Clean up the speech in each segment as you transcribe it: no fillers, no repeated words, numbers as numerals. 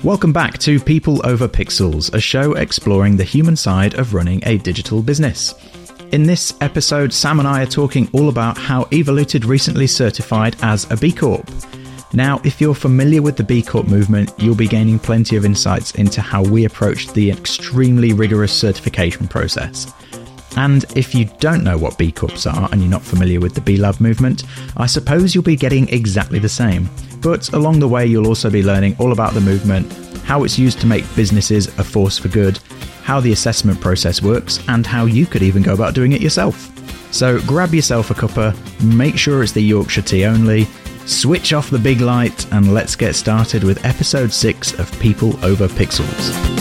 Welcome back to People Over Pixels, a show exploring the human side of running a digital business. In this episode, Sam and I are talking all about how Evoluted recently certified as a B Corp. Now, if you're familiar with the B Corp movement, you'll be gaining plenty of insights into how we approached the extremely rigorous certification process. And if you don't know what B Corps are and you're not familiar with the B Lab movement, I suppose you'll be getting exactly the same. But along the way, you'll also be learning all about the movement, how it's used to make businesses a force for good, how the assessment process works, and how you could even go about doing it yourself. So grab yourself a cuppa, make sure it's the Yorkshire tea only, switch off the big light, and let's get started with episode 6 of People Over Pixels.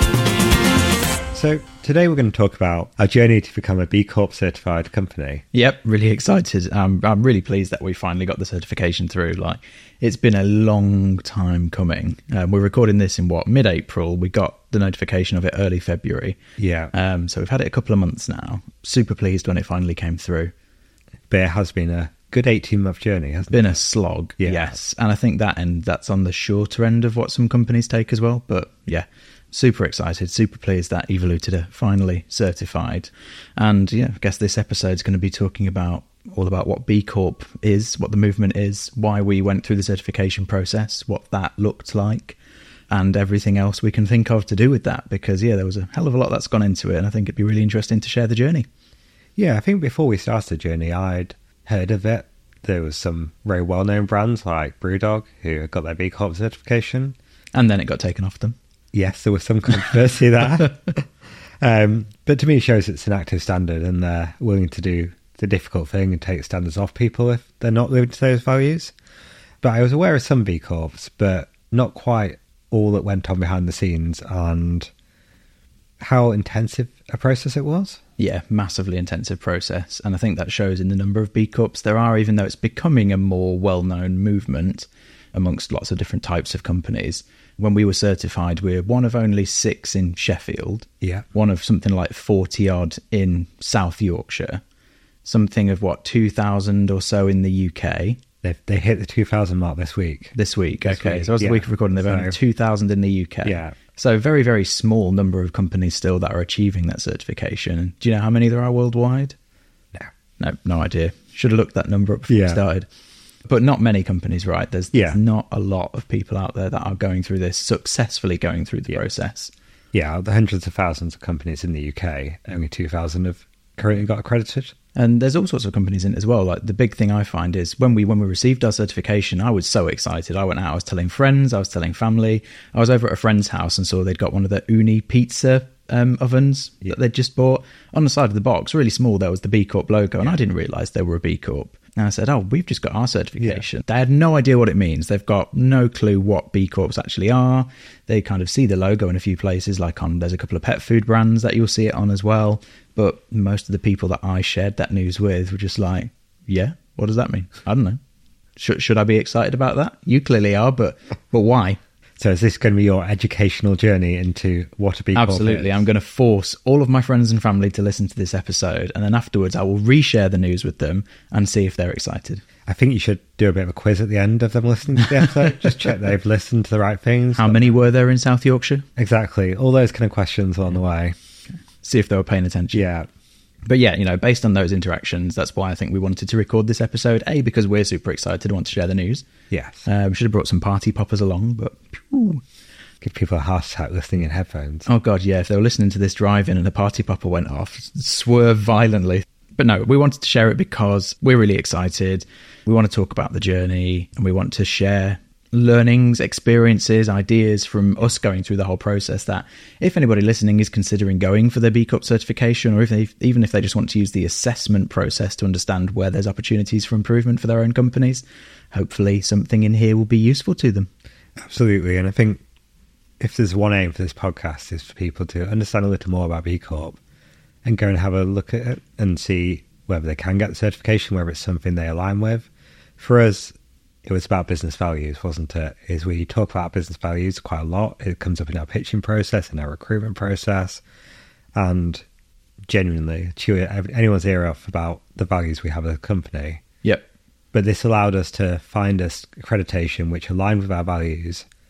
So today we're going to talk about our journey to become a B Corp certified company. Yep, really excited. I'm really pleased that we finally got the certification through. It's been a long time coming. We're recording this in mid-April. We got the notification of it early February. Yeah. So we've had it a couple of months now. Super pleased when it finally came through. But it has been a good 18-month journey, hasn't it? Been a slog, yes. And I think that's on the shorter end of what some companies take as well. But yeah, super excited, super pleased that Evoluted are finally certified. And yeah, I guess this episode's going to be talking all about what B Corp is, what the movement is, why we went through the certification process, what that looked like, and everything else we can think of to do with that. Because yeah, there was a hell of a lot that's gone into it, and I think it'd be really interesting to share the journey. Yeah, I think before we started the journey, I'd heard of it. There was some very well-known brands like Brewdog who got their B Corp certification. And then it got taken off them. Yes, there was some controversy there. But to me, it shows it's an active standard and they're willing to do the difficult thing and take standards off people if they're not living to those values. But I was aware of some B Corps, but not quite all that went on behind the scenes and how intensive a process it was. Yeah, massively intensive process. And I think that shows in the number of B Corps there are, even though it's becoming a more well-known movement amongst lots of different types of companies. When we were certified, we're one of only 6 in Sheffield. Yeah. One of something like 40 odd in South Yorkshire. Something of 2,000 or so in the UK. They hit the 2,000 mark this week. Okay. So as the week of recording, they've only 2,000 in the UK. Yeah. So very, very small number of companies still that are achieving that certification. Do you know how many there are worldwide? No idea. Should have looked that number up before we started. But not many companies, right? There's not a lot of people out there that are going through this, successfully going through the process. Yeah, the hundreds of thousands of companies in the UK, only 2,000 have currently got accredited. And there's all sorts of companies in it as well. Like the big thing I find is when we received our certification, I was so excited. I went out, I was telling friends, I was telling family. I was over at a friend's house and saw they'd got one of the Uni pizza ovens that they'd just bought. On the side of the box, really small, there was the B Corp logo, and I didn't realise they were a B Corp. And I said, we've just got our certification. They had no idea what it means. They've got no clue what B Corps actually are. They kind of see the logo in a few places, there's a couple of pet food brands that you'll see it on as well. But most of the people that I shared that news with were just like, yeah, what does that mean? I don't know. Should I be excited about that? You clearly are, but why? So is this going to be your educational journey into what a B Corp is? Absolutely. I'm going to force all of my friends and family to listen to this episode, and then afterwards I will reshare the news with them and see if they're excited. I think you should do a bit of a quiz at the end of them listening to the episode. Just check they've listened to the right things. How many were there in South Yorkshire? Exactly. All those kind of questions along the way. See if they were paying attention. Yeah. But yeah, based on those interactions, that's why I think we wanted to record this episode. Because we're super excited and want to share the news. Yes. We should have brought some party poppers along, but... Give people a heart attack listening in headphones. Oh God, yeah. If they were listening to this drive-in and a party popper went off, swerve violently. But no, we wanted to share it because we're really excited. We want to talk about the journey and we want to share learnings, experiences, ideas from us going through the whole process, that if anybody listening is considering going for their B Corp certification, or even if they just want to use the assessment process to understand where there's opportunities for improvement for their own companies, hopefully something in here will be useful to them. Absolutely. And I think if there's one aim for this podcast is for people to understand a little more about B Corp and go and have a look at it and see whether they can get the certification, whether it's something they align with. For us, it was about business values, wasn't it? We talk about business values quite a lot. It comes up in our pitching process, in our recruitment process, and genuinely chew anyone's ear off about the values we have as a company. Yep. But this allowed us to find us accreditation which aligned with our values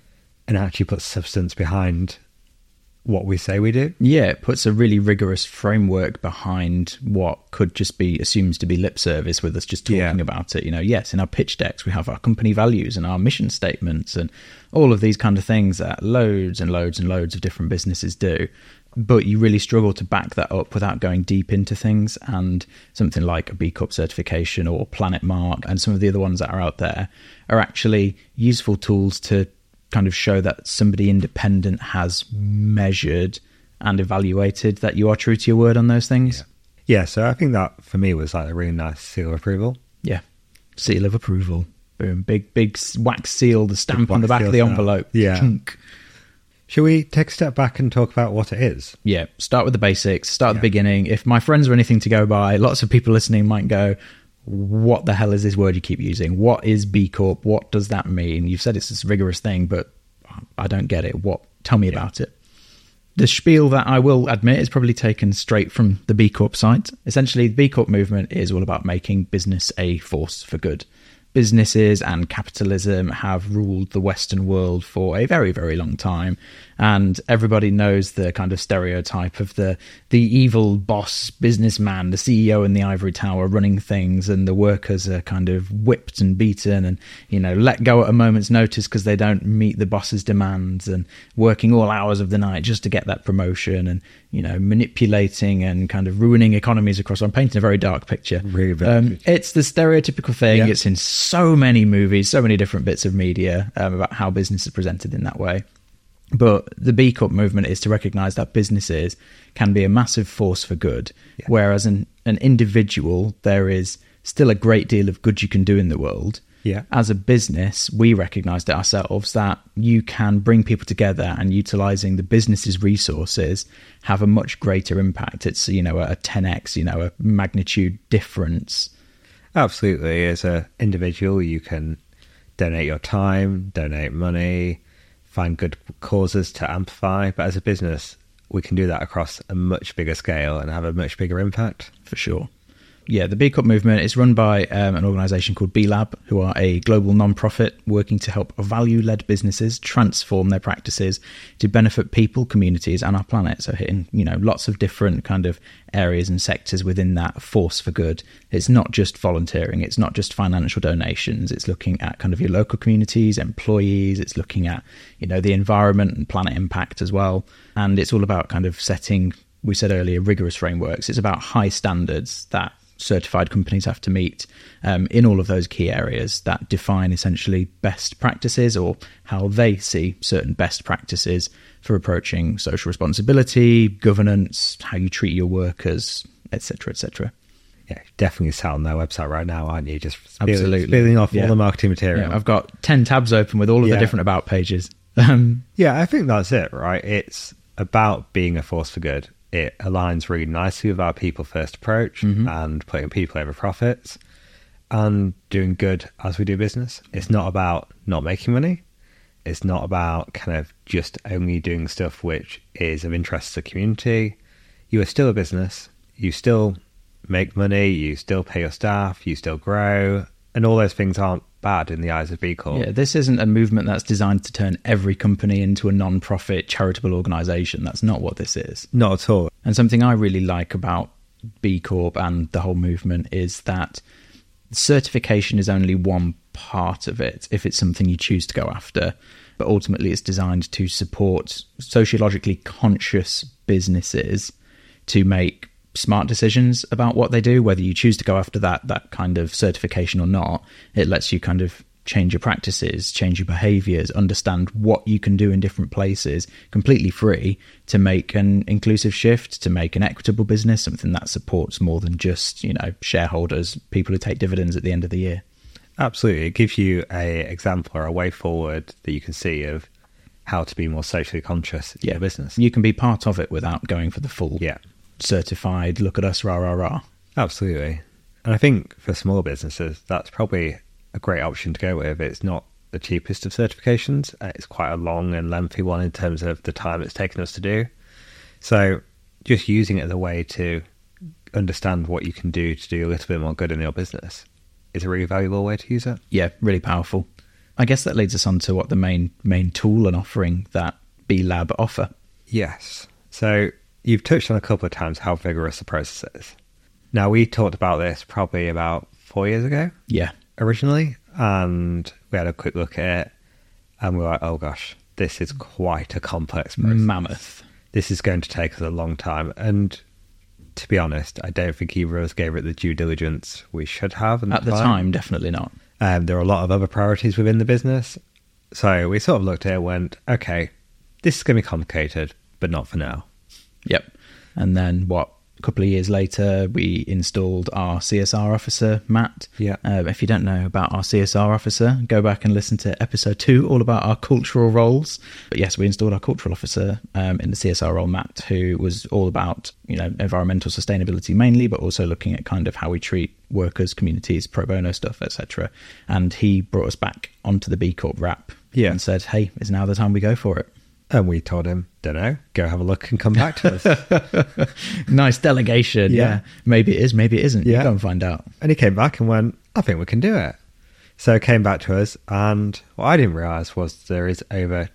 and actually puts substance behind what we say we do. Yeah, it puts a really rigorous framework behind what could just be assumed to be lip service with us just talking about it. You know, yes, in our pitch decks, we have our company values and our mission statements and all of these kind of things that loads and loads and loads of different businesses do. But you really struggle to back that up without going deep into things. And something like a B Corp certification or Planet Mark and some of the other ones that are out there are actually useful tools to kind of show that somebody independent has measured and evaluated that you are true to your word on those things. Yeah, so I think that for me was like a really nice seal of approval. Yeah, seal of approval. Boom, big wax seal, the stamp on the back of the envelope. Yeah. Chunk. Shall we take a step back and talk about what it is? Yeah, start with the basics, start at the beginning. If my friends are anything to go by, lots of people listening might go, what the hell is this word you keep using? What is B Corp? What does that mean? You've said it's this rigorous thing, but I don't get it. Tell me about it. The spiel that I will admit is probably taken straight from the B Corp site. Essentially, the B Corp movement is all about making business a force for good. Businesses and capitalism have ruled the Western world for a very, very long time. And everybody knows the kind of stereotype of the evil boss businessman, the CEO in the ivory tower running things, and the workers are kind of whipped and beaten and, you know, let go at a moment's notice because they don't meet the boss's demands, and working all hours of the night just to get that promotion, and, you know, manipulating and kind of ruining economies across. I'm painting a very dark picture. Really it's the stereotypical thing. Yeah. It's in so many movies, so many different bits of media about how business is presented in that way. But the B Corp movement is to recognise that businesses can be a massive force for good, whereas an individual, there is still a great deal of good you can do in the world. Yeah. As a business, we recognised it ourselves that you can bring people together, and utilising the business's resources have a much greater impact. It's, you know, a 10x, you know, a magnitude difference. Absolutely. As an individual, you can donate your time, donate money, find good causes to amplify. But as a business, we can do that across a much bigger scale and have a much bigger impact. For sure. Yeah, the B Corp movement is run by an organisation called B Lab, who are a global non-profit working to help value-led businesses transform their practices to benefit people, communities, and our planet. So hitting, you know, lots of different kind of areas and sectors within that force for good. It's not just volunteering. It's not just financial donations. It's looking at kind of your local communities, employees. It's looking at, you know, the environment and planet impact as well. And it's all about kind of setting, we said earlier, rigorous frameworks. It's about high standards that certified companies have to meet in all of those key areas that define essentially best practices, or how they see certain best practices for approaching social responsibility, governance, how you treat your workers, etc., etc. Yeah, definitely sat on their website right now, aren't you? Just absolutely spilling off all the marketing material. Yeah, I've got 10 tabs open with all of the different about pages. Yeah, I think that's it, right? It's about being a force for good. It aligns really nicely with our people first approach and putting people over profits and doing good as we do business. It's not about not making money. It's not about kind of just only doing stuff which is of interest to the community. You are still a business. You still make money. You still pay your staff. You still grow. And all those things aren't bad in the eyes of B Corp. Yeah, this isn't a movement that's designed to turn every company into a non-profit charitable organisation. That's not what this is. Not at all. And something I really like about B Corp and the whole movement is that certification is only one part of it if it's something you choose to go after. But ultimately it's designed to support sociologically conscious businesses to make smart decisions about what they do, whether you choose to go after that kind of certification or not. It lets you kind of change your practices, change your behaviors, understand what you can do in different places completely free to make an inclusive shift, to make an equitable business, something that supports more than just, you know, shareholders, people who take dividends at the end of the year. Absolutely. It gives you a example or a way forward that you can see of how to be more socially conscious in your business. You can be part of it without going for the full certified, look at us, rah, rah, rah. Absolutely. And I think for small businesses, that's probably a great option to go with. It's not the cheapest of certifications. It's quite a long and lengthy one in terms of the time it's taken us to do. So just using it as a way to understand what you can do to do a little bit more good in your business is a really valuable way to use it. Yeah, really powerful. I guess that leads us on to what the main tool and offering that B Lab offer. Yes. So you've touched on a couple of times how vigorous the process is. Now, we talked about this probably about 4 years ago. Yeah. Originally, and we had a quick look at it, and we were like, oh gosh, this is quite a complex process. Mammoth. This is going to take us a long time. And to be honest, I don't think either of us gave it the due diligence we should have. At the time, definitely not. There are a lot of other priorities within the business. So we sort of looked at it and went, okay, this is going to be complicated, but not for now. Yep. And then a couple of years later, we installed our CSR officer, Matt. Yeah. If you don't know about our CSR officer, go back and listen to episode 2, all about our cultural roles. But yes, we installed our cultural officer in the CSR role, Matt, who was all about, environmental sustainability mainly, but also looking at kind of how we treat workers, communities, pro bono stuff, etc. And he brought us back onto the B Corp wrap and said, hey, is now the time we go for it? And we told him, don't know, go have a look and come back to us. Nice delegation. Yeah. Maybe it is, maybe it isn't. Yeah. You go and find out. And he came back and went, I think we can do it. So he came back to us, and what I didn't realise was there is over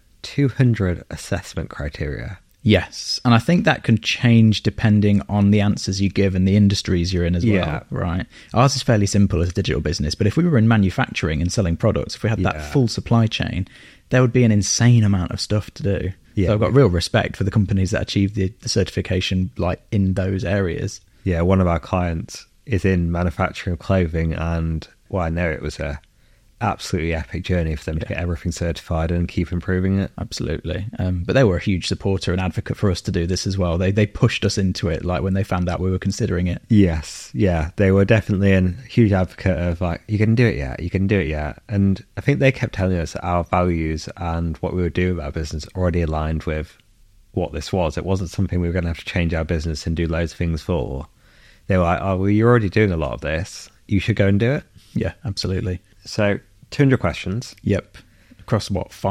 200 assessment criteria. Yes. And I think that can change depending on the answers you give and the industries you're in as well, right? Ours is fairly simple as a digital business, but if we were in manufacturing and selling products, if we had that full supply chain, there would be an insane amount of stuff to do. Yeah. So I've got real respect for the companies that achieve the certification like in those areas. Yeah, one of our clients is in manufacturing of clothing, and I know it was a absolutely epic journey for them to get everything certified and keep improving it. Absolutely. But they were a huge supporter and advocate for us to do this as well. They pushed us into it, like when they found out we were considering it. Yes. Yeah. They were definitely a huge advocate of like, you can do it yet. You can do it yet. And I think they kept telling us that our values and what we would do with our business already aligned with what this was. It wasn't something we were going to have to change our business and do loads of things for. They were like, oh, well, you're already doing a lot of this. You should go and do it. Yeah, absolutely. So 200 questions. Yep. Across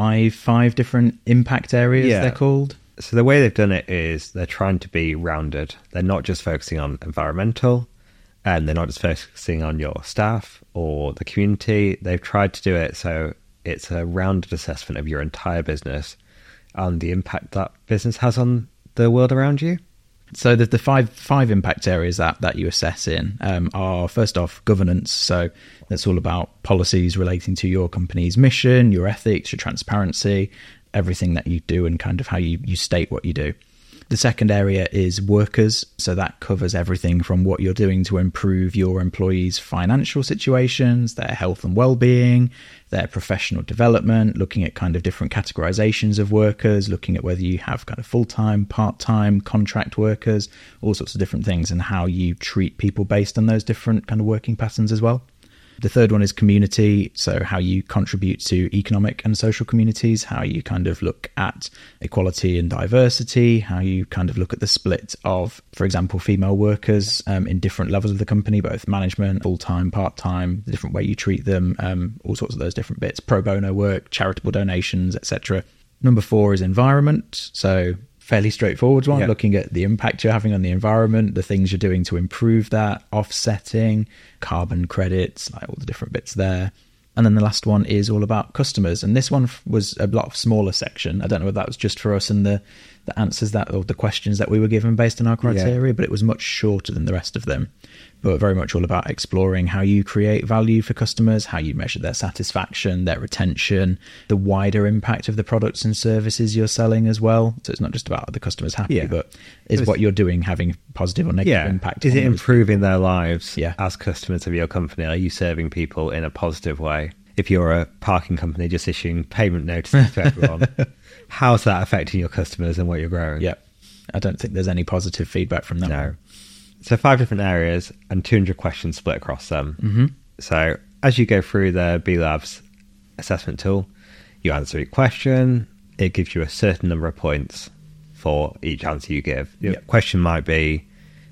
five different impact areas they're called? So the way they've done it is they're trying to be rounded. They're not just focusing on environmental, and they're not just focusing on your staff or the community. They've tried to do it so it's a rounded assessment of your entire business and the impact that business has on the world around you. So the five impact areas that you assess in are, first off, governance. So that's all about policies relating to your company's mission, your ethics, your transparency, everything that you do and kind of how you state what you do. The second area is workers. So that covers everything from what you're doing to improve your employees' financial situations, their health and well-being, their professional development, looking at kind of different categorizations of workers, looking at whether you have kind of full-time, part-time, contract workers, all sorts of different things, and how you treat people based on those different kind of working patterns as well. The third one is community, so how you contribute to economic and social communities, how you kind of look at equality and diversity, how you kind of look at the split of, for example, female workers in different levels of the company, both management, full-time, part-time, the different way you treat them, all sorts of those different bits, pro bono work, charitable donations, etc. Number 4 is environment, so fairly straightforward one, looking at the impact you're having on the environment, the things you're doing to improve that, offsetting, carbon credits, like all the different bits there. And then the last one is all about customers. And this one was a lot smaller section. I don't know whether that was just for us and the answers that, or the questions that we were given based on our criteria, but it was much shorter than the rest of them. But very much all about exploring how you create value for customers, how you measure their satisfaction, their retention, the wider impact of the products and services you're selling as well. So it's not just about the customers happy, but is what you're doing having positive or negative impact? Is it improving their lives as customers of your company? Are you serving people in a positive way? If you're a parking company just issuing payment notices to everyone, how's that affecting your customers and what you're growing? Yeah, I don't think there's any positive feedback from that. No. So 5 different areas and 200 questions split across them. Mm-hmm. So as you go through the B Labs assessment tool, you answer each question. It gives you a certain number of points for each answer you give. Your question might be,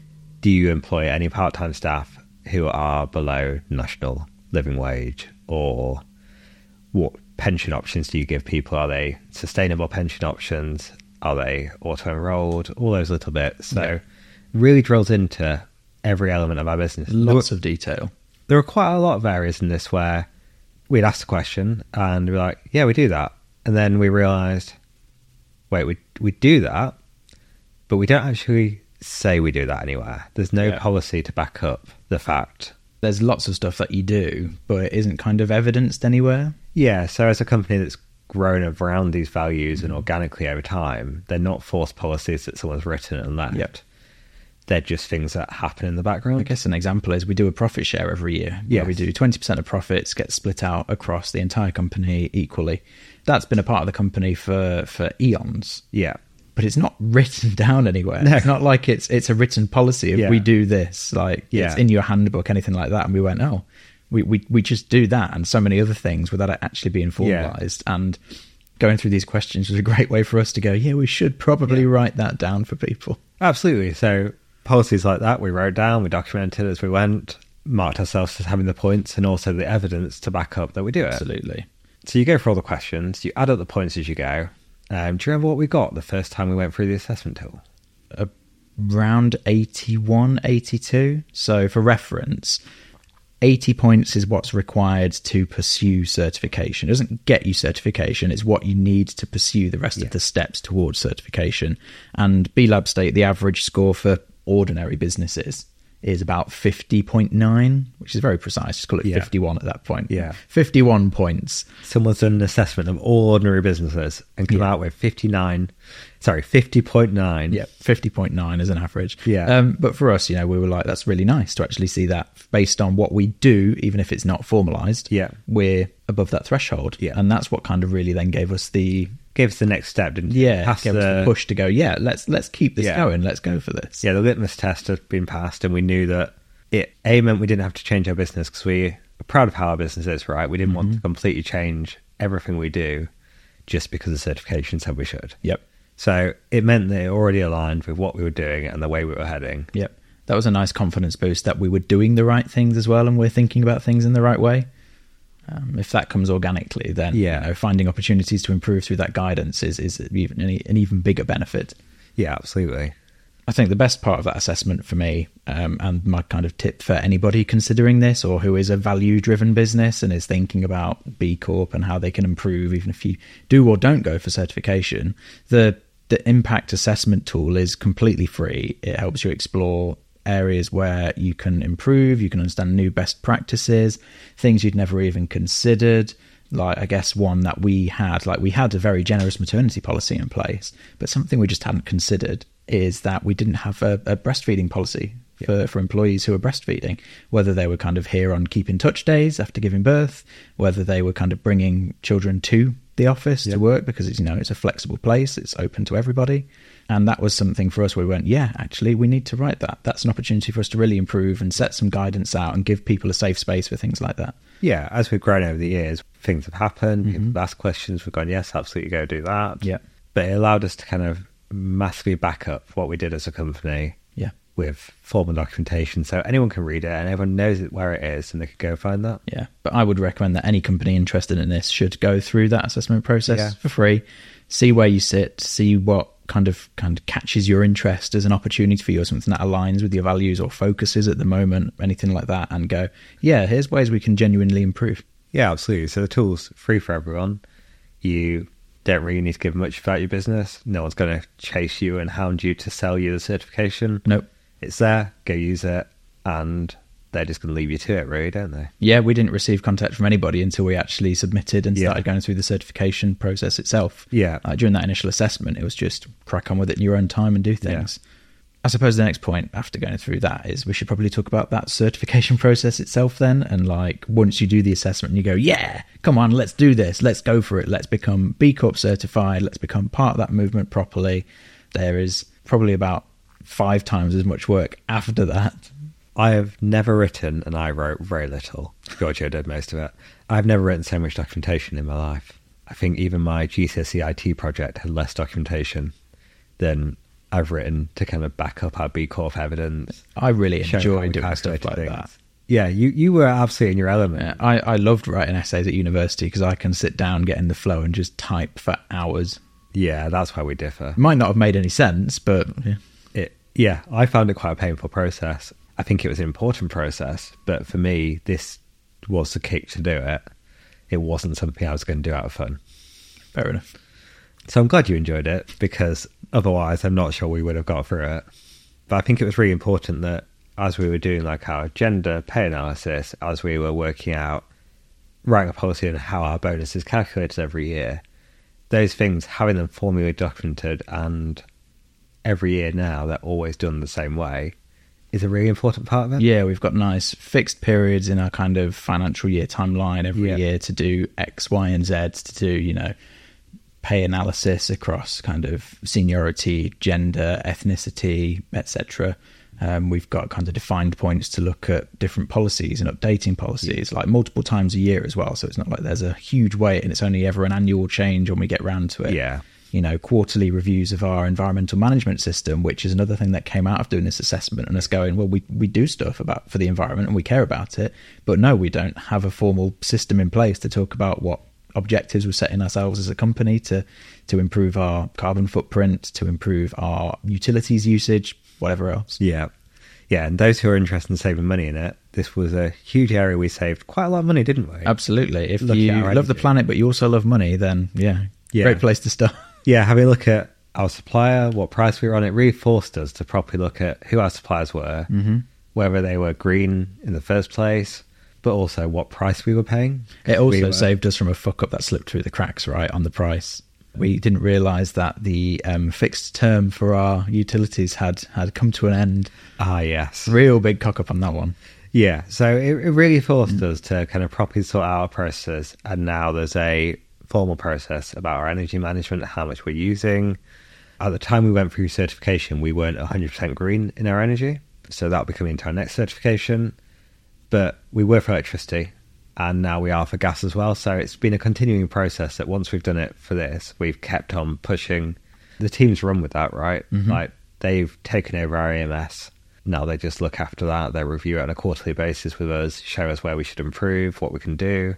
do you employ any part-time staff who are below national living wage? Or what pension options do you give people? Are they sustainable pension options? Are they auto-enrolled? All those little bits. So really drills into every element of our business. Lots of detail. There are quite a lot of areas in this where we'd asked the question and we were like, yeah, we do that. And then we realised, wait, we do that, but we don't actually say we do that anywhere. There's no policy to back up the fact. There's lots of stuff that you do, but it isn't kind of evidenced anywhere. Yeah, so as a company that's grown around these values and organically over time, they're not forced policies that someone's written and left. Yep. They're just things that happen in the background. I guess an example is we do a profit share every year. Yeah, we do 20% of profits get split out across the entire company equally. That's been a part of the company for eons. Yeah. But it's not written down anywhere. No. It's not like it's a written policy of we do this, like it's in your handbook, anything like that. And we went, oh, we just do that and so many other things without it actually being formalized. And going through these questions was a great way for us to go, we should probably write that down for people. Absolutely. So policies like that we wrote down, we documented as we went, marked ourselves as having the points and also the evidence to back up that we do it. Absolutely. So you go through all the questions, you add up the points as you go. Do you remember what we got the first time we went through the assessment tool? Around 81, 82. So for reference, 80 points is what's required to pursue certification. It doesn't get you certification. It's what you need to pursue the rest of the steps towards certification. And B-Lab state the average score for ordinary businesses is about 50.9, which is very precise. Just call it 51 at that point. Yeah. 51 points. Someone's done an assessment of all ordinary businesses and come out with 50.9. Yeah, 50.9 as an average. Yeah. But for us, we were like, that's really nice to actually see that based on what we do, even if it's not formalized. Yeah. We're above that threshold. Yeah. And that's what kind of really then gave us the next step, didn't it? Yeah, gave us the push to go, let's keep this going. Let's go for this. Yeah, the litmus test had been passed and we knew that it meant we didn't have to change our business because we are proud of how our business is, right? We didn't want to completely change everything we do just because the certification said we should. Yep. So it meant that it already aligned with what we were doing and the way we were heading. Yep. That was a nice confidence boost that we were doing the right things as well and we're thinking about things in the right way. If that comes organically, then finding opportunities to improve through that guidance is even an even bigger benefit. Yeah, absolutely. I think the best part of that assessment for me, and my kind of tip for anybody considering this or who is a value-driven business and is thinking about B Corp and how they can improve, even if you do or don't go for certification, the impact assessment tool is completely free. It helps you explore areas where you can improve, you can understand new best practices, things you'd never even considered. Like, I guess one that we had a very generous maternity policy in place, but something we just hadn't considered is that we didn't have a breastfeeding policy for employees who are breastfeeding, whether they were kind of here on keep in touch days after giving birth, whether they were kind of bringing children to the office to work because it's a flexible place, it's open to everybody. And that was something for us where we went, actually, we need to write that. That's an opportunity for us to really improve and set some guidance out and give people a safe space for things like that. Yeah, as we've grown over the years, things have happened. People have asked questions. We've gone, yes, absolutely, go do that. Yeah. But it allowed us to kind of massively back up what we did as a company with formal documentation. So anyone can read it and everyone knows where it is and they could go find that. Yeah, but I would recommend that any company interested in this should go through that assessment process for free, see where you sit, see what kind of catches your interest as an opportunity for you or something that aligns with your values or focuses at the moment, anything like that, and go, here's ways we can genuinely improve. Yeah, absolutely. So the tool's free for everyone. You don't really need to give much about your business. No one's going to chase you and hound you to sell you the certification. Nope. It's there, go use it, and they're just going to leave you to it, really, don't they? Yeah, we didn't receive contact from anybody until we actually submitted and started going through the certification process itself. Yeah. During that initial assessment, it was just crack on with it in your own time and do things. Yeah. I suppose the next point after going through that is we should probably talk about that certification process itself then. And once you do the assessment and you go, come on, let's do this. Let's go for it. Let's become B Corp certified. Let's become part of that movement properly. There is probably about 5 times as much work after that. I have never written, and I wrote very little. Giorgio did most of it. I've never written so much documentation in my life. I think even my GCSE IT project had less documentation than I've written to kind of back up our B Corp evidence. I really enjoy doing stuff like that. Yeah, you were absolutely in your element. Yeah, I loved writing essays at university because I can sit down, get in the flow and just type for hours. Yeah, that's why we differ. It might not have made any sense, but I found it quite a painful process. I think it was an important process, but for me, this was the kick to do it. it wasn't something I was going to do out of fun. Fair enough. So I'm glad you enjoyed it, because otherwise I'm not sure we would have got through it. But I think it was really important that as we were doing like our gender pay analysis, as we were working out, writing a policy on how our bonus is calculated every year, those things, having them formally documented, and every year now they're always done the same way, is a really important part of it. Yeah, we've got nice fixed periods in our kind of financial year timeline every year to do X, Y, and Z, to do, you know, pay analysis across kind of seniority, gender, ethnicity, etc. We've got kind of defined points to look at different policies and updating policies like multiple times a year as well. So it's not like there's a huge wait and it's only ever an annual change when we get round to it. Yeah. You know, quarterly reviews of our environmental management system, which is another thing that came out of doing this assessment and us going, well, we do stuff for the environment and we care about it, but no, we don't have a formal system in place to talk about what objectives we're setting ourselves as a company to improve our carbon footprint, to improve our utilities usage, whatever else. Yeah. And those who are interested in saving money in it, this was a huge area we saved quite a lot of money, didn't we? Absolutely. If you love the planet but you also love money, then great place to start. Yeah, having a look at our supplier, what price we were on, it really forced us to properly look at who our suppliers were, whether they were green in the first place, but also what price we were paying. It also saved us from a fuck up that slipped through the cracks, right, on the price. We didn't realise that the fixed term for our utilities had come to an end. Ah, yes. Real big cock up on that one. Yeah, so it really forced us to kind of properly sort out our processes, and now there's a formal process about our energy management, how much we're using. At the time we went through certification, we weren't 100% green in our energy, so that'll be coming into our next certification. But we were for electricity, and now we are for gas as well. So it's been a continuing process that once we've done it for this, we've kept on pushing. The teams run with that, right? Like, they've taken over our EMS. Now they just look after that. They review it on a quarterly basis with us, show us where we should improve, what we can do.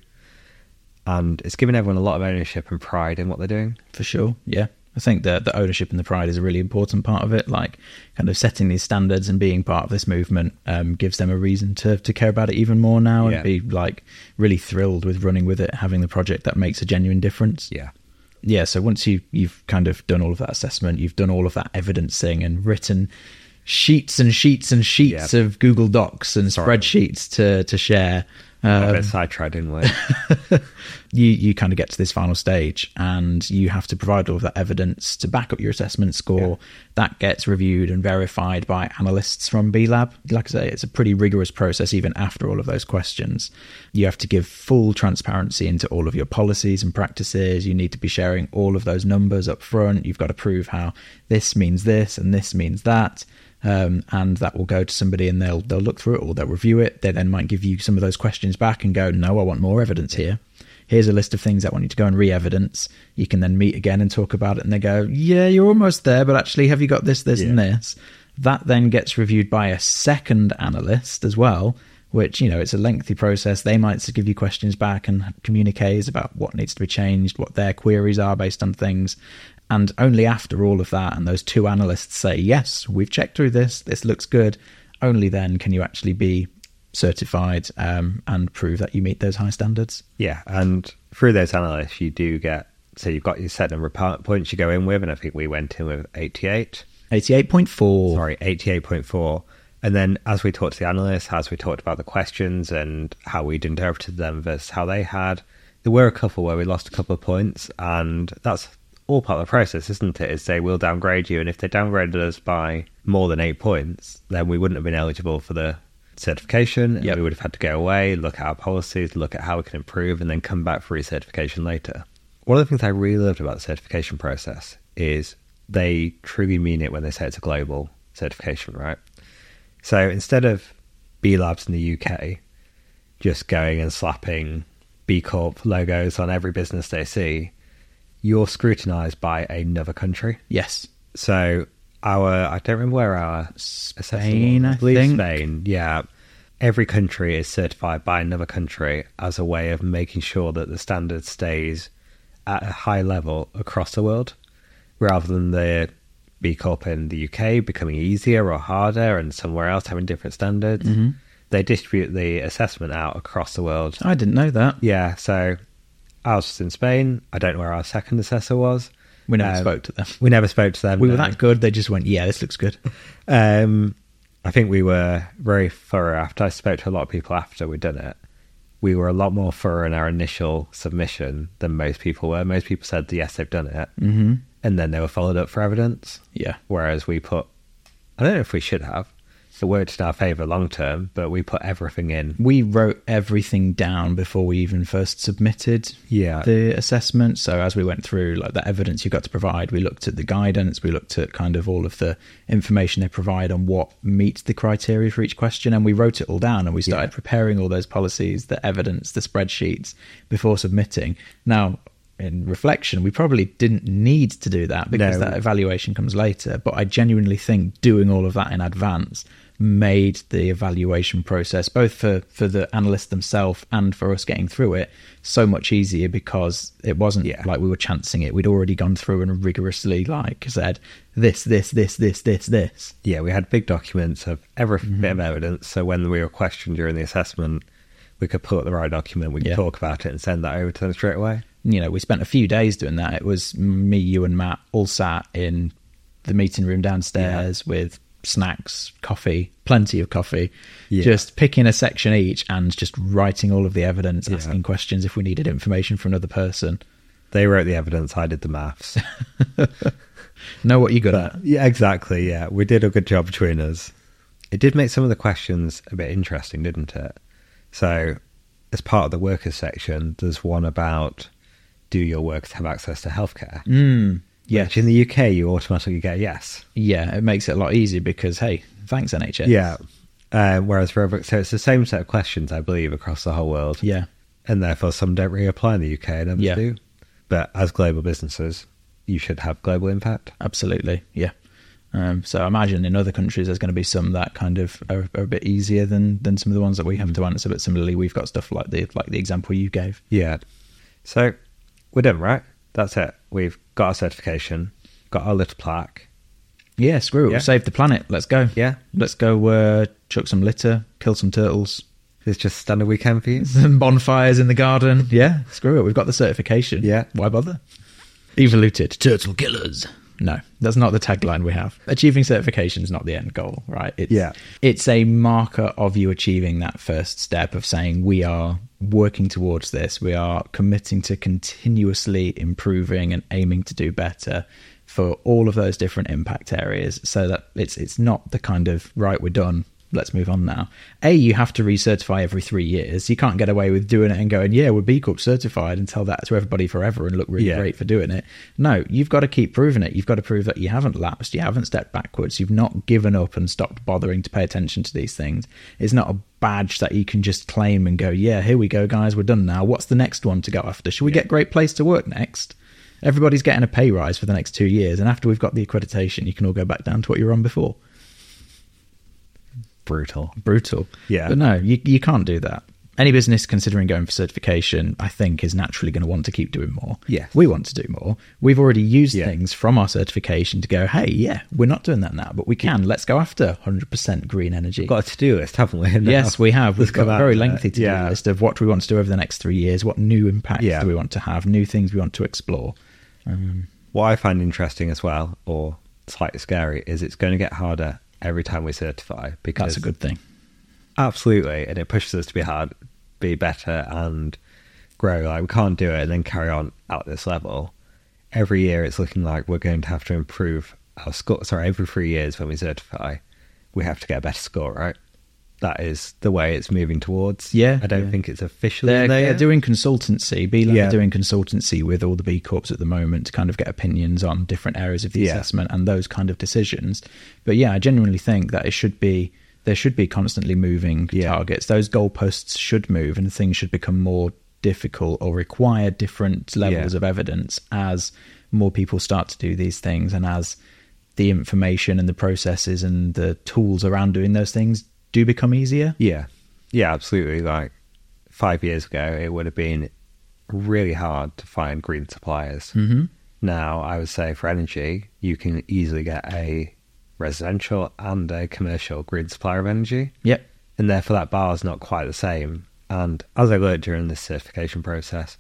And it's given everyone a lot of ownership and pride in what they're doing. For sure, yeah. I think that the ownership and the pride is a really important part of it. Like, kind of setting these standards and being part of this movement gives them a reason to care about it even more now and be like really thrilled with running with it, having the project that makes a genuine difference. Yeah. So once you've kind of done all of that assessment, you've done all of that evidencing and written sheets and sheets and sheets of Google Docs and spreadsheets to share. A bit sidetracked, didn't we? You kind of get to this final stage and you have to provide all of that evidence to back up your assessment score. That gets reviewed and verified by analysts from B-Lab. Like I say, it's a pretty rigorous process even after all of those questions. You have to give full transparency into all of your policies and practices. You need to be sharing all of those numbers up front. You've got to prove how this means this and this means that. And that will go to somebody and they'll look through it or they'll review it. They then might give you some of those questions back and go, no, I want more evidence here. Here's a list of things I want you to go and re-evidence. You can then meet again and talk about it and they go, yeah, you're almost there, but actually have you got this, and this? That then gets reviewed by a second analyst as well, which, you know, it's a lengthy process. They might give you questions back and communiques about what needs to be changed, what their queries are based on things. And only after all of that and those two analysts say, yes, we've checked through this looks good, only then can you actually be certified and prove that you meet those high standards. Yeah, and through those analysts, you do get, so you've got your set number of points you go in with, and I think we went in with 88. 88.4. Sorry, 88.4. And then as we talked to the analysts, as we talked about the questions and how we'd interpreted them versus how they had, there were a couple where we lost a couple of points, and that's all part of the process, isn't it? Is they will downgrade you, and if they downgraded us by more than 8 points, then we wouldn't have been eligible for the certification, and we would have had to go away, look at our policies, look at how we can improve, and then come back for recertification later. One of the things I really loved about the certification process is they truly mean it when they say it's a global certification, right? So instead of B Labs in the UK just going and slapping B Corp logos on every business they see, you're scrutinized by another country. Yes. So I don't remember where our Spain, I believe think. Spain, yeah. Every country is certified by another country as a way of making sure that the standard stays at a high level across the world, rather than the B Corp in the UK becoming easier or harder and somewhere else having different standards. They distribute the assessment out across the world. I didn't know that. Yeah, so ours was in Spain. I don't know where our second assessor was. We never spoke to them. We never spoke to them. We were that good. They just went, yeah, this looks good. I think we were very thorough after. I spoke to a lot of people after we'd done it. We were a lot more thorough in our initial submission than most people were. Most people said, yes, they've done it. Mm-hmm. And then they were followed up for evidence. Yeah. Whereas we put, I don't know if we should have. It worked in our favour long term, but we put everything in. We wrote everything down before we even first submitted the assessment. So as we went through like the evidence you got to provide, we looked at the guidance, we looked at kind of all of the information they provide on what meets the criteria for each question, and we wrote it all down, and we started preparing all those policies, the evidence, the spreadsheets before submitting. Now, in reflection, we probably didn't need to do that because that evaluation comes later. But I genuinely think doing all of that in advance made the evaluation process, both for the analysts themselves and for us getting through it, so much easier, because it wasn't like we were chancing it. We'd already gone through and rigorously said this. Yeah, we had big documents of every bit of evidence. So when we were questioned during the assessment, we could pull up the right document, we could talk about it and send that over to them straight away. You know, we spent a few days doing that. It was me, you and Matt all sat in the meeting room downstairs with snacks, coffee, plenty of coffee, just picking a section each and just writing all of the evidence, asking questions if we needed information from another person. They wrote the evidence, I did the maths. Know what you got at. Yeah, exactly. Yeah, we did a good job between us. It did make some of the questions a bit interesting, didn't it? So as part of the workers section, there's one about, do your workers have access to healthcare? Yes. Which in the UK, you automatically get yes. Yeah, it makes it a lot easier because, hey, thanks, NHS. Yeah. Whereas for so it's the same set of questions, I believe, across the whole world. Yeah. And therefore, some don't really apply in the UK and others do. But as global businesses, you should have global impact. Absolutely, yeah. So I imagine in other countries, there's going to be some that kind of are a bit easier than some of the ones that we have to answer. But similarly, we've got stuff like the example you gave. Yeah. So we're done, right? That's it. We've got our certification, got our little plaque. Yeah, screw it. We'll save the planet. Let's go. Yeah. Let's go chuck some litter, kill some turtles. It's just a standard weekend for you. Some bonfires in the garden. Yeah, screw it. We've got the certification. Yeah. Why bother? Evoluted turtle killers. No, that's not the tagline we have. Achieving certification is not the end goal, right? It's a marker of you achieving that first step of saying we are working towards this. We are committing to continuously improving and aiming to do better for all of those different impact areas, so that it's not the kind of, right, we're done, let's move on now. You have to recertify every 3 years. You can't get away with doing it and going, yeah, we're B Corp certified, and tell that to everybody forever and look really great for doing it. No, you've got to keep proving it. You've got to prove that you haven't lapsed, you haven't stepped backwards, you've not given up and stopped bothering to pay attention to these things. It's not a badge that you can just claim and go, yeah, here we go, guys, we're done now. What's the next one to go after? Should we get Great Place to Work next? Everybody's getting a pay rise for the next 2 years, and after we've got the accreditation, you can all go back down to what you were on before. Brutal. Yeah. But no, you can't do that. Any business considering going for certification, I think, is naturally going to want to keep doing more. Yeah. We want to do more. We've already used things from our certification to go, hey, we're not doing that now, but we can. Let's go after 100% green energy. We've got a to-do list, haven't we? Yes, we have. We've got a very lengthy to-do list of what do we want to do over the next 3 years, what new impacts do we want to have, new things we want to explore. What I find interesting as well, or slightly scary, is it's going to get harder every time we certify, because that's a good thing. Absolutely. And it pushes us to be hard, be better and grow. Like, we can't do it and then carry on at this level. Every year it's looking like we're going to have to improve our score. Sorry, every 3 years when we certify, we have to get a better score, right? That is the way it's moving towards. I don't think it's officially they're doing consultancy. BLAB are doing consultancy with all the B Corps at the moment to kind of get opinions on different areas of the assessment and those kind of decisions. But I genuinely think that there should be constantly moving targets. Those goalposts should move, and things should become more difficult or require different levels of evidence as more people start to do these things, and as the information and the processes and the tools around doing those things do become easier. Yeah, absolutely. Like 5 years ago, it would have been really hard to find green suppliers. Now, I would say for energy, you can easily get a residential and a commercial green supplier of energy. And therefore that bar is not quite the same. And as I learned during this certification process,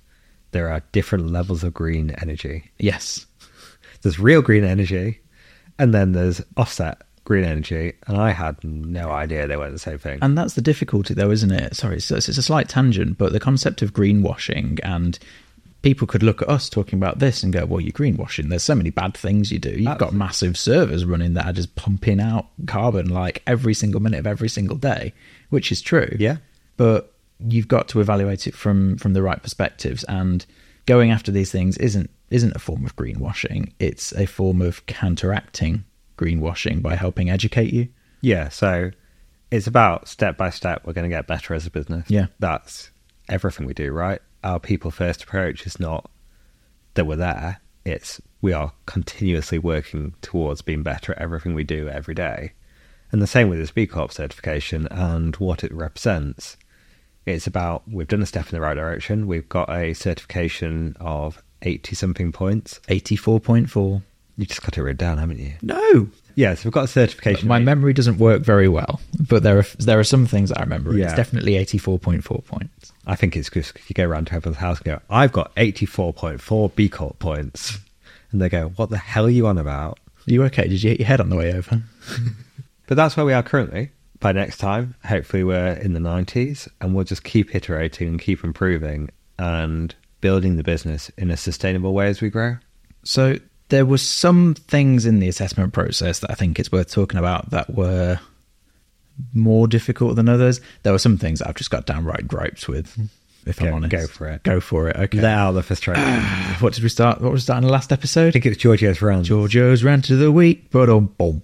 there are different levels of green energy. Yes. There's real green energy, and then there's offset green energy, and I had no idea they were the same thing. And that's the difficulty, though, isn't it? Sorry, it's a slight tangent, but the concept of greenwashing, and people could look at us talking about this and go, well, you're greenwashing. There's so many bad things you do. You've got massive servers running that are just pumping out carbon like every single minute of every single day, which is true. Yeah. But you've got to evaluate it from the right perspectives, and going after these things isn't a form of greenwashing. It's a form of counteracting greenwashing by helping educate you. Yeah, so it's about step by step, we're going to get better as a business. Yeah. That's everything we do, right? Our people first approach is not that we're there. It's we are continuously working towards being better at everything we do every day. And the same with this B Corp certification and what it represents. It's about, we've done a step in the right direction. We've got a certification of 80-something points. 84.4. You just got it written down, haven't you? No. Yeah, so we've got a certification. My memory doesn't work very well, but there are some things that I remember. Yeah. It's definitely 84.4 points. I think it's because you go around to everyone's house and go, I've got 84.4 B Corp points. And they go, what the hell are you on about? Are you okay? Did you hit your head on the way over? But that's where we are currently. By next time, hopefully we're in the 90s, and we'll just keep iterating and keep improving and building the business in a sustainable way as we grow. So there were some things in the assessment process that I think it's worth talking about that were more difficult than others. There were some things that I've just got downright gripes with, if I'm honest. Go for it. Go for it. Okay. Let out the frustration. What did we start? What was starting in the last episode? I think it's Giorgio's rant. Giorgio's rant of the week. But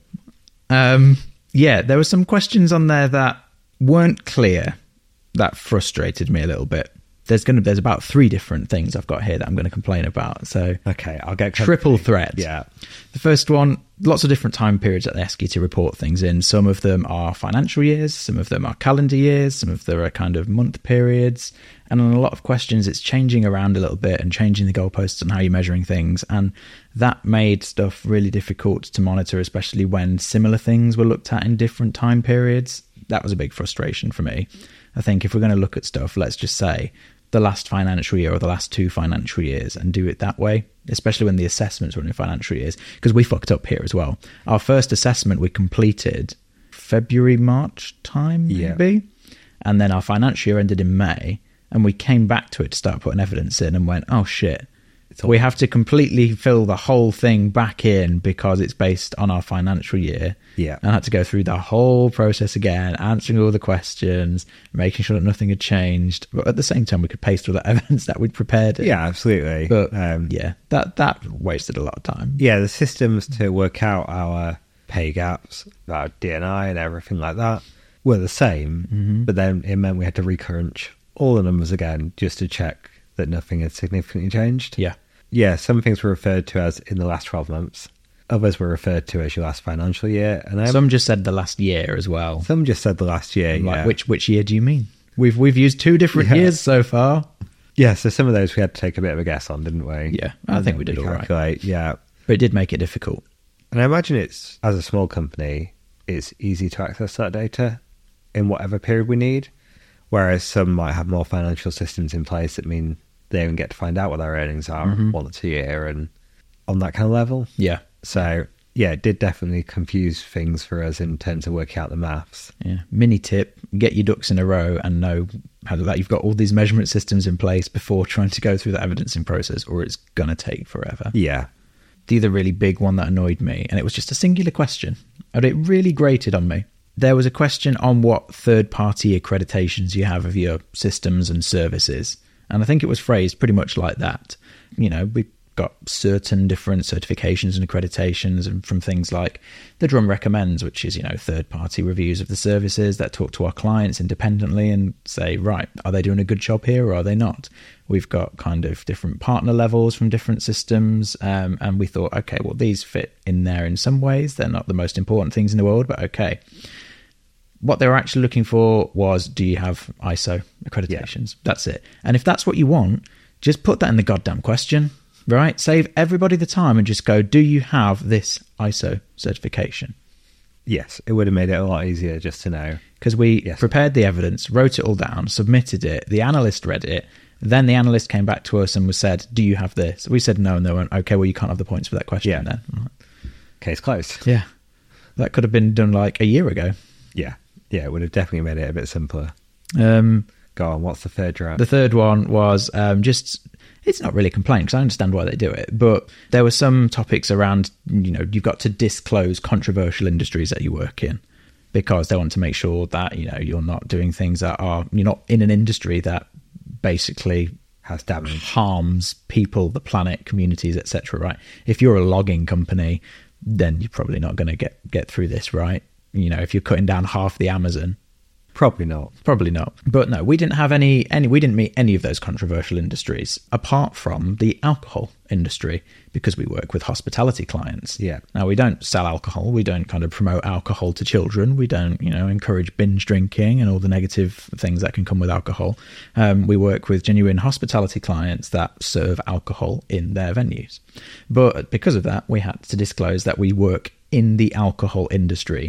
yeah, there were some questions on there that weren't clear. That frustrated me a little bit. There's about 3 different things I've got here that I'm going to complain about. So okay, I'll get triple threat. Yeah. The first one, lots of different time periods that they ask you to report things in. Some of them are financial years, some of them are calendar years, some of them are kind of month periods. And on a lot of questions, it's changing around a little bit and changing the goalposts on how you're measuring things. And that made stuff really difficult to monitor, especially when similar things were looked at in different time periods. That was a big frustration for me. I think if we're going to look at stuff, let's just say the last financial year or the last 2 financial years and do it that way, especially when the assessments were in financial years, because we fucked up here as well. Our first assessment we completed February, March time, maybe. Yeah. And then our financial year ended in May, and we came back to it to start putting evidence in and went, oh shit, we have to completely fill the whole thing back in because it's based on our financial year. Yeah. And I had to go through the whole process again, answering all the questions, making sure that nothing had changed. But at the same time, we could paste all the evidence that we'd prepared. Yeah, absolutely. But yeah, that wasted a lot of time. Yeah, the systems to work out our pay gaps, our D&I and everything like that were the same. But then it meant we had to recrunch all the numbers again just to check that nothing had significantly changed. Yeah. Yeah, some things were referred to as in the last 12 months. Others were referred to as your last financial year. And some just said the last year as well. Some just said the last year, like, which year do you mean? We've used 2 different years so far. Yeah, so some of those we had to take a bit of a guess on, didn't we? Yeah, I think we did all right. Yeah. But it did make it difficult. And I imagine it's, as a small company, it's easy to access that data in whatever period we need. Whereas some might have more financial systems in place that mean they even get to find out what their earnings are once a year and on that kind of level. Yeah. So, yeah, it did definitely confuse things for us in terms of working out the maths. Yeah. Mini tip, get your ducks in a row and know how that you've got all these measurement systems in place before trying to go through the evidencing process, or it's going to take forever. Yeah. The other really big one that annoyed me, and it was just a singular question, and it really grated on me. There was a question on what third-party accreditations you have of your systems and services. And I think it was phrased pretty much like that. You know, we've got certain different certifications and accreditations, and from things like the Drum Recommends, which is, you know, third-party reviews of the services that talk to our clients independently and say, right, are they doing a good job here or are they not? We've got kind of different partner levels from different systems. And we thought, okay, well, these fit in there in some ways. They're not the most important things in the world, but okay. What they were actually looking for was, do you have ISO accreditations? Yeah. That's it. And if that's what you want, just put that in the goddamn question, right? Save everybody the time and just go, do you have this ISO certification? Yes, it would have made it a lot easier just to know. Because we prepared the evidence, wrote it all down, submitted it, the analyst read it, Then the analyst came back to us and was said, do you have this? We said no, and they went, okay, well, you can't have the points for that question then. Case closed. Yeah. That could have been done like a year ago. Yeah. Yeah, it would have definitely made it a bit simpler. Go on, what's the third round? The third one was it's not really a complaint because I understand why they do it, but there were some topics around, you've got to disclose controversial industries that you work in because they want to make sure that, you're not doing things you're not in an industry that basically has damage, harms people, the planet, communities, etc. Right? If you're a logging company, then you're probably not going to get through this, right? If you're cutting down half the Amazon, probably not. But no, we didn't have we didn't meet any of those controversial industries apart from the alcohol industry because we work with hospitality clients. Yeah. Now, we don't sell alcohol. We don't kind of promote alcohol to children. We don't, encourage binge drinking and all the negative things that can come with alcohol. We work with genuine hospitality clients that serve alcohol in their venues. But because of that, we had to disclose that we work in the alcohol industry.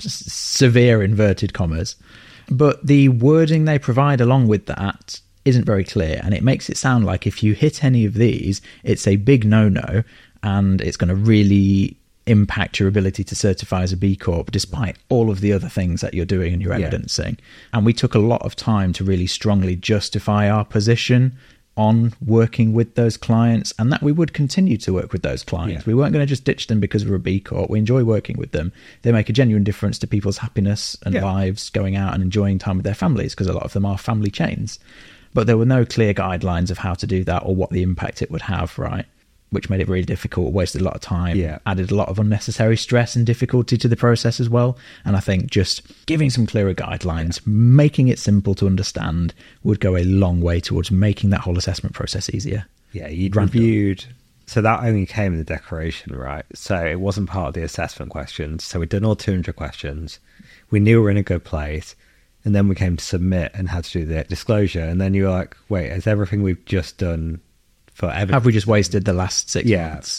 Severe inverted commas. But the wording they provide along with that isn't very clear, and it makes it sound like if you hit any of these, it's a big no-no, and it's going to really impact your ability to certify as a B Corp, despite all of the other things that you're doing and you're evidencing. And we took a lot of time to really strongly justify our position on working with those clients, and that we would continue to work with those clients. We weren't going to just ditch them because we're a B Corp. We enjoy working with them. They make a genuine difference to people's happiness and lives, going out and enjoying time with their families, because a lot of them are family chains. But there were no clear guidelines of how to do that or what the impact it would have, right? Which made it really difficult, wasted a lot of time, added a lot of unnecessary stress and difficulty to the process as well. And I think just giving some clearer guidelines, making it simple to understand, would go a long way towards making that whole assessment process easier. Yeah, you'd reviewed... So that only came in the declaration, right? So it wasn't part of the assessment questions. So we'd done all 200 questions. We knew we were in a good place. And then we came to submit and had to do the disclosure. And then you were like, wait, has everything we've just done forever? Have we just wasted the last 6 months?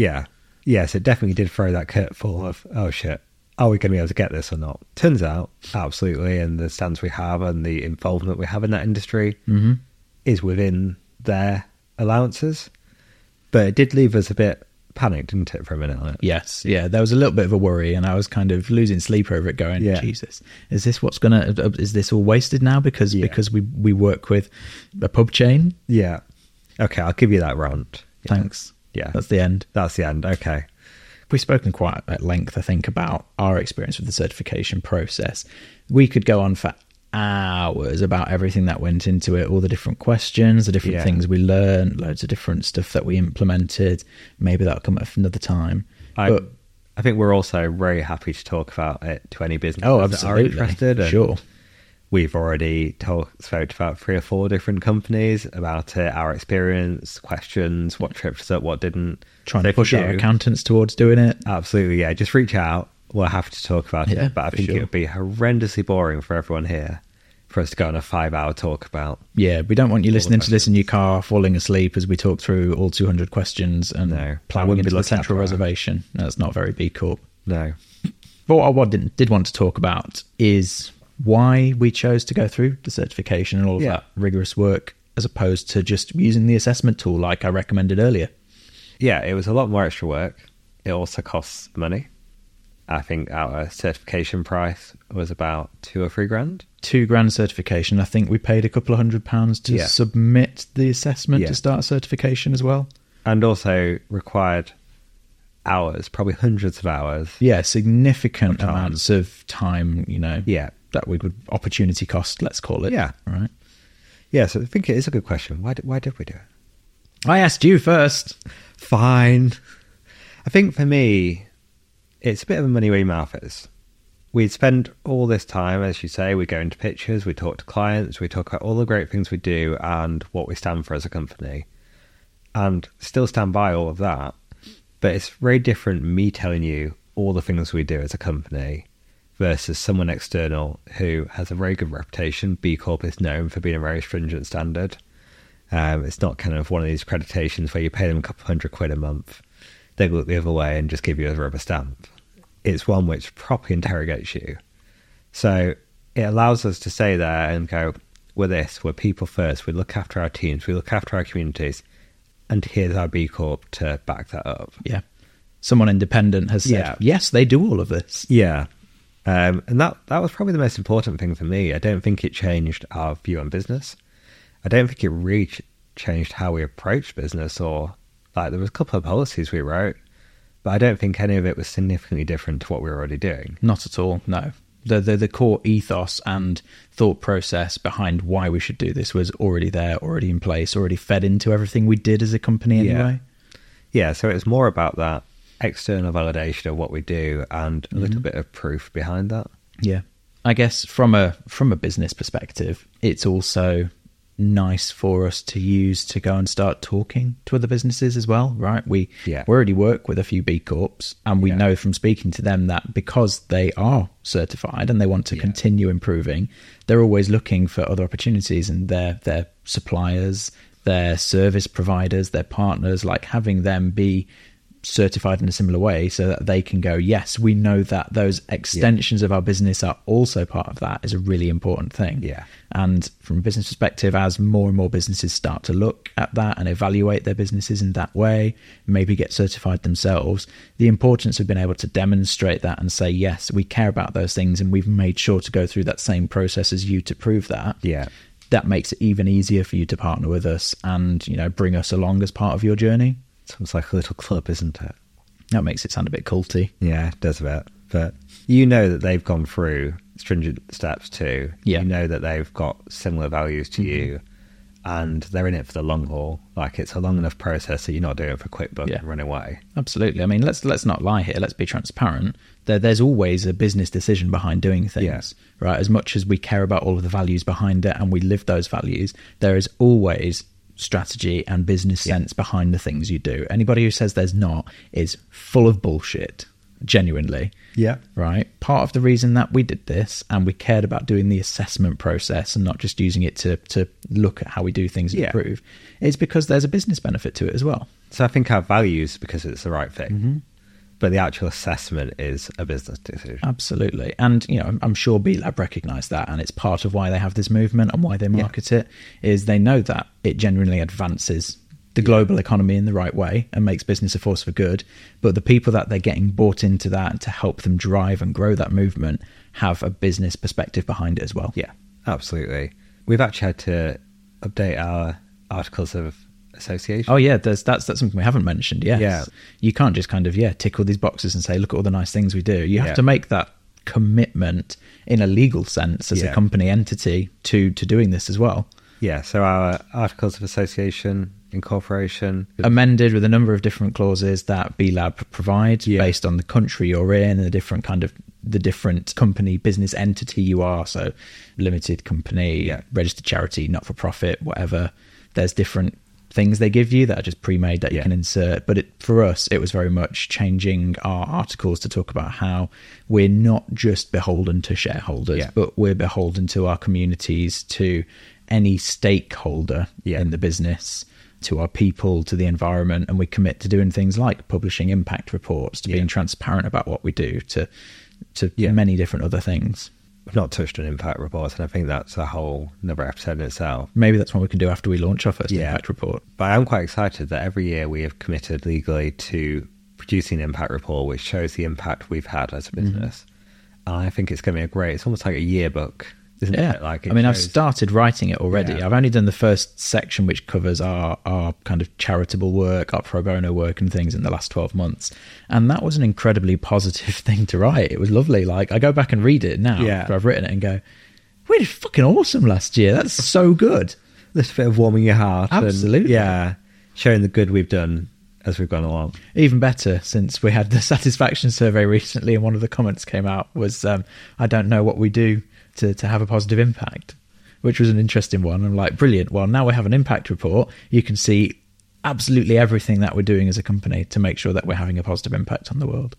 Yeah, so it definitely did throw that curveball of, oh shit, are we going to be able to get this or not? Turns out, absolutely, and the stance we have and the involvement we have in that industry is within their allowances. But it did leave us a bit panicked, didn't it, for a minute? Yes, there was a little bit of a worry, and I was kind of losing sleep over it, going, Jesus, is this is this all wasted now because we work with a pub chain? Yeah. Okay, I'll give you that rant. Thanks. Yeah. That's the end. Okay. We've spoken quite at length, I think, about our experience with the certification process. We could go on for hours about everything that went into it, all the different questions, the different things we learned, loads of different stuff that we implemented. Maybe that'll come at another time. I think we're also very happy to talk about it to any business that are interested. Sure. We've already spoke about 3 or 4 different companies about it, our experience, questions, what tripped us up, what didn't. Trying to push our accountants towards doing it. Absolutely, yeah. Just reach out. We're happy to talk about it. But I think it would be horrendously boring for everyone here for us to go on a 5-hour talk about. Yeah, we don't want you listening to this in your car, falling asleep as we talk through all 200 questions and plowing into the central reservation. No, that's not very B Corp. No. But what I did want to talk about is why we chose to go through the certification and all of that rigorous work as opposed to just using the assessment tool like I recommended earlier. Yeah, it was a lot more extra work. It also costs money. I think our certification price was about $2,000 or $3,000. $2,000 certification. I think we paid a couple of £100 to submit the assessment to start certification as well. And also required hours, probably hundreds of hours. Yeah, significant amounts of time, that we would opportunity cost, let's call it. Yeah. Right. Yeah, so I think it is a good question. Why did we do it? I asked you first. Fine. I think for me, it's a bit of a money where your mouth is. We'd spend all this time, as you say, we go into pictures, we talk to clients, we talk about all the great things we do and what we stand for as a company, and still stand by all of that. But it's very different me telling you all the things we do as a company versus someone external who has a very good reputation. B Corp is known for being a very stringent standard. It's not kind of one of these accreditations where you pay them a couple £100 a month. They look the other way and just give you a rubber stamp. It's one which properly interrogates you. So it allows us to say there and go, we're people first, we look after our teams, we look after our communities, and here's our B Corp to back that up. Yeah. Someone independent has said, yes, they do all of this. Yeah. And that was probably the most important thing for me. I don't think it changed our view on business. I don't think it really changed how we approach business, or like there was a couple of policies we wrote, but I don't think any of it was significantly different to what we were already doing. Not at all, no. The core ethos and thought process behind why we should do this was already there, already in place, already fed into everything we did as a company anyway. Yeah, so it was more about that external validation of what we do and a little bit of proof behind that. Yeah. I guess from a business perspective, it's also nice for us to use to go and start talking to other businesses as well, right? We already work with a few B Corps, and we know from speaking to them that because they are certified and they want to continue improving, they're always looking for other opportunities, and their suppliers, their service providers, their partners, like having them be certified in a similar way so that they can go, yes, we know that those extensions of our business are also part of that, is a really important thing. And from a business perspective, as more and more businesses start to look at that and evaluate their businesses in that way, maybe get certified themselves, the importance of being able to demonstrate that and say, yes, we care about those things and we've made sure to go through that same process as you to prove that. That makes it even easier for you to partner with us and, you know, bring us along as part of your journey. Sounds like a little club, isn't it? That makes it sound a bit culty. Yeah, it does a bit. But you know that they've gone through stringent steps too. You know that they've got similar values to you, and they're in it for the long haul. Like, it's a long enough process that you're not doing it for a quick buck and run away. Absolutely. I mean, let's not lie here. Let's be transparent. There's always a business decision behind doing things, right? As much as we care about all of the values behind it and we live those values, there is always strategy and business sense behind the things you do. Anybody who says there's not is full of bullshit, genuinely. Right? Part of the reason that we did this and we cared about doing the assessment process and not just using it to look at how we do things and improve is because there's a business benefit to it as well. So I think our values, because it's the right thing, but the actual assessment is a business decision. Absolutely. And, you know, I'm sure B-Lab recognise that, and it's part of why they have this movement and why they market it, is they know that it genuinely advances the global economy in the right way and makes business a force for good. But the people that they're getting bought into that to help them drive and grow that movement have a business perspective behind it as well. Yeah, absolutely. We've actually had to update our articles of association. Oh yeah, that's something we haven't mentioned. You can't just kind of tick all these boxes and say, look at all the nice things we do. You have to make that commitment in a legal sense as a company entity to doing this as well. So our articles of association, incorporation, amended with a number of different clauses that B-Lab provides based on the country you're in and the different company business entity you are. So limited company, registered charity, not for profit, whatever. There's different things they give you that are just pre-made that you can insert. But for us, it was very much changing our articles to talk about how we're not just beholden to shareholders, but we're beholden to our communities, to any stakeholder in the business, to our people, to the environment. And we commit to doing things like publishing impact reports, to being transparent about what we do, to many different other things. We've not touched on impact reports, and I think that's a whole another episode in itself. Maybe that's what we can do after we launch our first impact report. But I'm quite excited that every year we have committed legally to producing an impact report which shows the impact we've had as a business. And I think it's going to be it's almost like a yearbook, isn't it? Like, I've started writing it already. I've only done the first section, which covers our kind of charitable work, our pro bono work and things in the last 12 months. And that was an incredibly positive thing to write. It was lovely. Like, I go back and read it now after I've written it and go, we did fucking awesome last year. That's so good. This bit of warming your heart. Absolutely. And, showing the good we've done as we've gone along. Even better, since we had the satisfaction survey recently, and one of the comments came out was, I don't know what we do to have a positive impact, which was an interesting one. I'm like, brilliant. Well, now we have an impact report. You can see absolutely everything that we're doing as a company to make sure that we're having a positive impact on the world.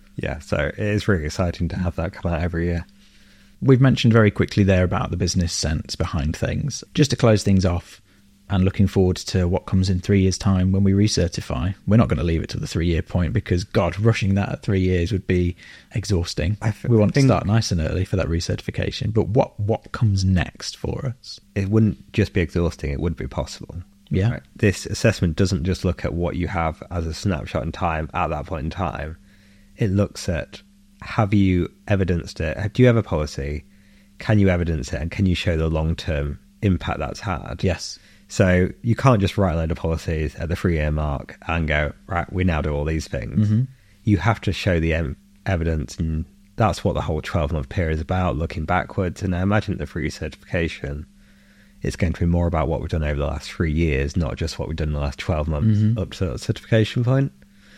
So it is really exciting to have that come out every year. We've mentioned very quickly there about the business sense behind things. Just to close things off, and looking forward to what comes in 3 years' time when we recertify. We're not going to leave it to the 3-year point because, God, rushing that at 3 years would be exhausting. We want to start nice and early for that recertification. But what comes next for us? It wouldn't just be exhausting, it would be possible. Yeah. Right? This assessment doesn't just look at what you have as a snapshot in time at that point in time. It looks at, have you evidenced it? Do you have a policy? Can you evidence it? And can you show the long-term impact that's had? Yes. So you can't just write a load of policies at the 3-year mark and go, right, we now do all these things. Mm-hmm. You have to show the evidence, and that's what the whole 12-month period is about, looking backwards. And I imagine the recertification, it's going to be more about what we've done over the last 3 years, not just what we've done in the last 12 months up to the certification point.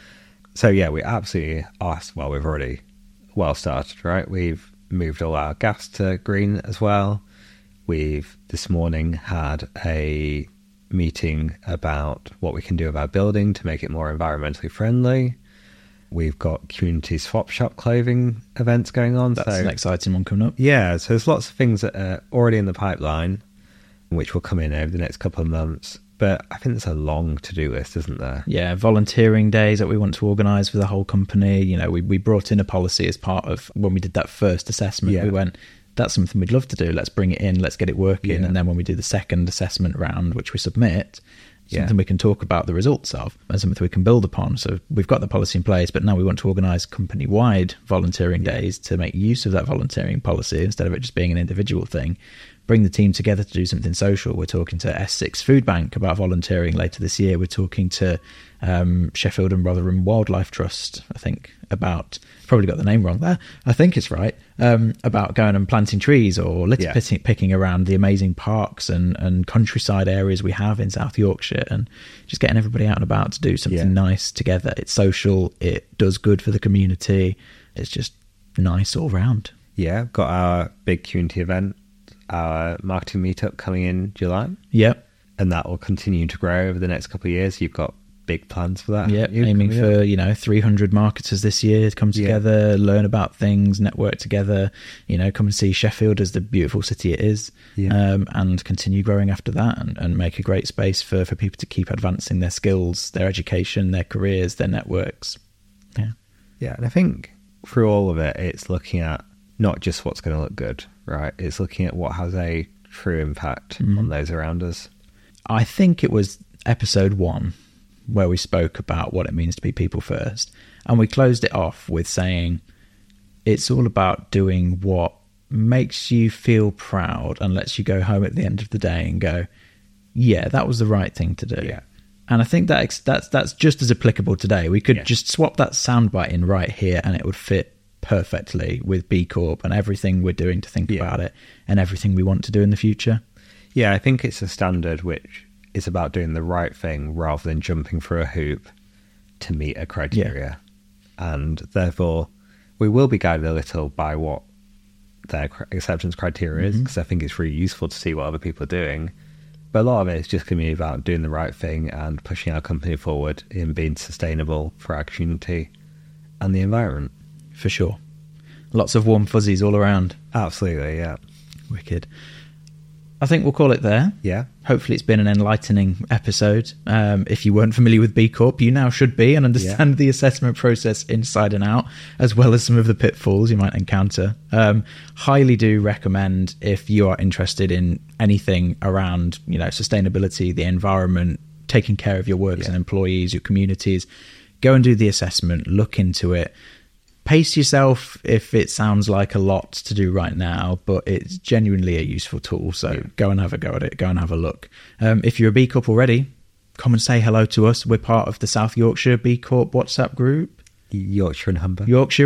So yeah, we absolutely are, well, we've already well started, right? We've moved all our gas to green as well. We've this morning had a meeting about what we can do with our building to make it more environmentally friendly. We've got community swap shop clothing events going on. That's an exciting one coming up. Yeah, so there's lots of things that are already in the pipeline, which will come in over the next couple of months. But I think there's a long to-do list, isn't there? Yeah, volunteering days that we want to organise for the whole company. You know, we brought in a policy as part of when we did that first assessment. Yeah. We went, that's something we'd love to do. Let's bring it in. Let's get it working. Yeah. And then when we do the second assessment round, which we submit, something Yeah. we can talk about the results of and something we can build upon. So we've got the policy in place, but now we want to organise company-wide volunteering days to make use of that volunteering policy instead of it just being an individual thing. Bring the team together to do something social. We're talking to S6 Food Bank about volunteering later this year. We're talking to Sheffield and Rotherham Wildlife Trust, I think, about, probably got the name wrong there, I think it's right, about going and planting trees or litter picking around the amazing parks and countryside areas we have in South Yorkshire, and just getting everybody out and about to do something nice together. It's social, it does good for the community, it's just nice all round. Yeah, got our big community event, our marketing meetup coming in July. Yep. And that will continue to grow over the next couple of years. You've got big plans for that. Yep, aiming for 300 marketers this year to come together, learn about things, network together, come and see Sheffield as the beautiful city it is, and continue growing after that and make a great space for people to keep advancing their skills, their education, their careers, their networks. Yeah, and I think through all of it, it's looking at not just what's going to look good, right? It's looking at what has a true impact on those around us. I think it was episode 1 where we spoke about what it means to be people first. And we closed it off with saying it's all about doing what makes you feel proud and lets you go home at the end of the day and go, yeah, that was the right thing to do. Yeah. And I think that's just as applicable today. We could just swap that soundbite in right here and it would fit perfectly with B Corp and everything we're doing to think about it and everything we want to do in the future. Yeah, I think it's a standard which is about doing the right thing rather than jumping through a hoop to meet a criteria. And therefore, we will be guided a little by what their acceptance criteria is, because I think it's really useful to see what other people are doing. But a lot of it is just going to be about doing the right thing and pushing our company forward in being sustainable for our community and the environment. For sure. Lots of warm fuzzies all around. Absolutely, yeah. Wicked. I think we'll call it there. Yeah. Hopefully it's been an enlightening episode. If you weren't familiar with B Corp, you now should be and understand the assessment process inside and out, as well as some of the pitfalls you might encounter. Highly do recommend, if you are interested in anything around, sustainability, the environment, taking care of your workers and employees, your communities, go and do the assessment, look into it. Pace yourself if it sounds like a lot to do right now, but it's genuinely a useful tool. So go and have a go at it. Go and have a look. If you're a B Corp already, come and say hello to us. We're part of the South Yorkshire B Corp WhatsApp group. Yorkshire and Humber.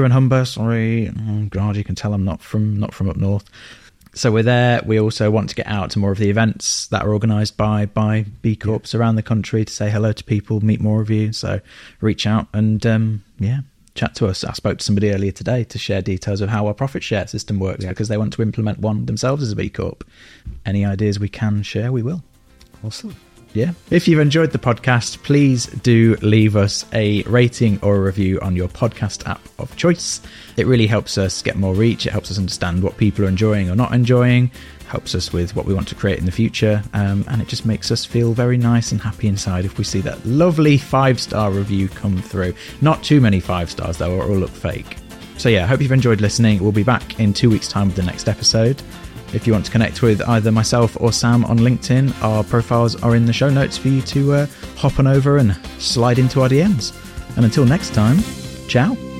Sorry. Oh God, you can tell I'm not from up north. So we're there. We also want to get out to more of the events that are organised by B Corps around the country to say hello to people, meet more of you. So reach out and chat to us. I spoke to somebody earlier today to share details of how our profit share system works because they want to implement one themselves as a B Corp. Any ideas we can share, we will. Awesome. Yeah. If you've enjoyed the podcast, please do leave us a rating or a review on your podcast app of choice. It really helps us get more reach. It helps us understand what people are enjoying or not enjoying. helps us with what we want to create in the future, and it just makes us feel very nice and happy inside if we see that lovely 5-star review come through. Not too many 5 stars though, or it'll look fake. So yeah, I hope you've enjoyed listening. We'll be back in 2 weeks' time with the next episode. If you want to connect with either myself or Sam on LinkedIn, our profiles are in the show notes for you to hop on over and slide into our DMs. And until next time, ciao.